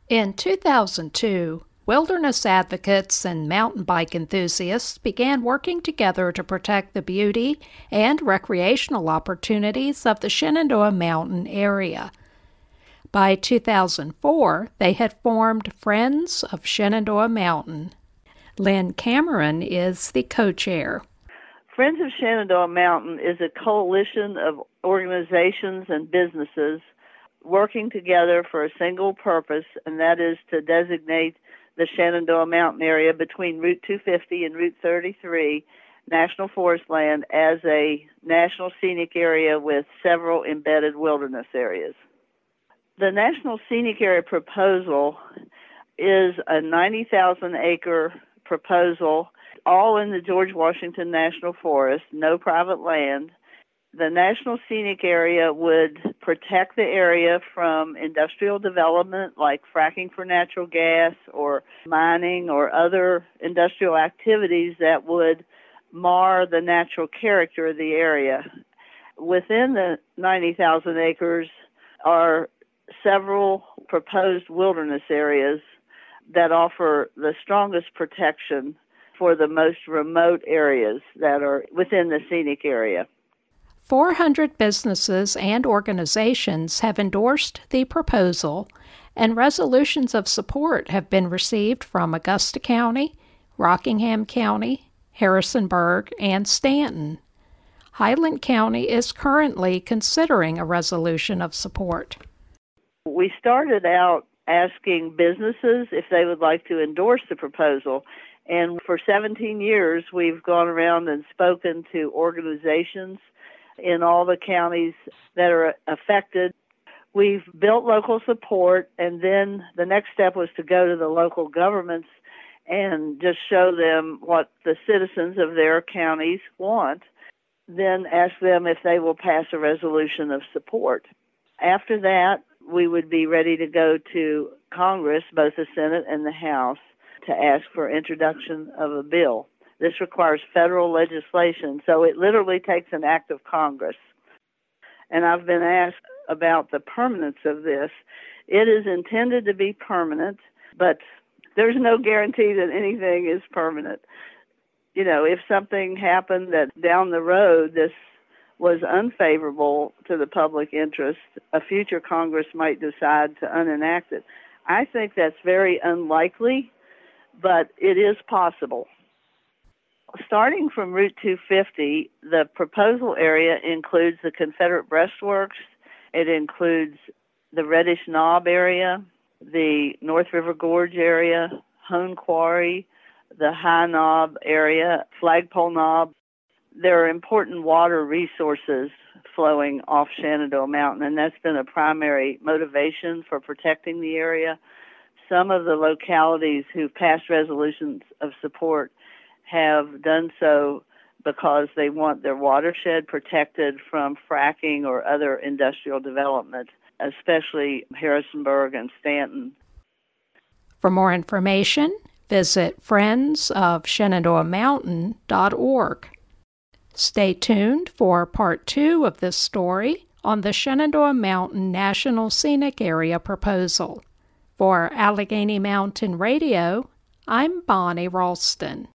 In 2002, wilderness advocates and mountain bike enthusiasts began working together to protect the beauty and recreational opportunities of the Shenandoah Mountain area. By 2004, they had formed Friends of Shenandoah Mountain. Lynn Cameron is the co-chair. Friends of Shenandoah Mountain is a coalition of organizations and businesses working together for a single purpose, and that is to designate the Shenandoah Mountain area between Route 250 and Route 33, National Forest Land, as a national scenic area with several embedded wilderness areas. The National Scenic Area proposal is a 90,000-acre proposal, all in the George Washington National Forest, no private land. The National Scenic Area would protect the area from industrial development like fracking for natural gas or mining or other industrial activities that would mar the natural character of the area. Within the 90,000 acres are several proposed wilderness areas that offer the strongest protection for the most remote areas that are within the scenic area. 400 businesses and organizations have endorsed the proposal, and resolutions of support have been received from Augusta County, Rockingham County, Harrisonburg, and Stanton. Highland County is currently considering a resolution of support. We started out asking businesses if they would like to endorse the proposal. And for 17 years, we've gone around and spoken to organizations in all the counties that are affected. We've built local support, and then the next step was to go to the local governments and just show them what the citizens of their counties want, then ask them if they will pass a resolution of support. After that, we would be ready to go to Congress, both the Senate and the House, to ask for introduction of a bill. This requires federal legislation, so it literally takes an act of Congress. And I've been asked about the permanence of this. It is intended to be permanent, but there's no guarantee that anything is permanent. You know, if something happened that down the road this was unfavorable to the public interest, a future Congress might decide to unenact it. I think that's very unlikely, but it is possible. Starting from Route 250, the proposal area includes the Confederate Breastworks. It includes the Reddish Knob area, the North River Gorge area, Hone Quarry, the High Knob area, Flagpole Knob. There are important water resources flowing off Shenandoah Mountain, and that's been a primary motivation for protecting the area. Some of the localities who've passed resolutions of support have done so because they want their watershed protected from fracking or other industrial development, especially Harrisonburg and Stanton. For more information, visit friendsofshenandoahmountain.org. Stay tuned for Part 2 of this story on the Shenandoah Mountain National Scenic Area proposal. For Allegheny Mountain Radio, I'm Bonnie Ralston.